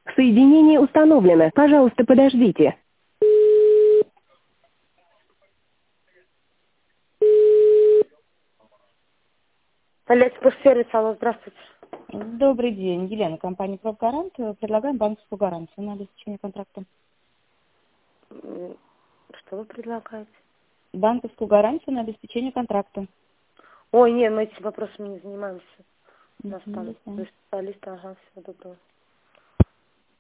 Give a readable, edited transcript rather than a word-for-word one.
Соединение установлено. Пожалуйста, подождите. Спорт-сервис, алло, здравствуйте. Добрый день, Елена, компания «Профгарант». Предлагаем банковскую гарантию на обеспечение контракта. Что вы предлагаете? Банковскую гарантию на обеспечение контракта. Ой, нет, мы этим вопросами не занимаемся. У нас там До свидания. специалисты, ага, всего доброго.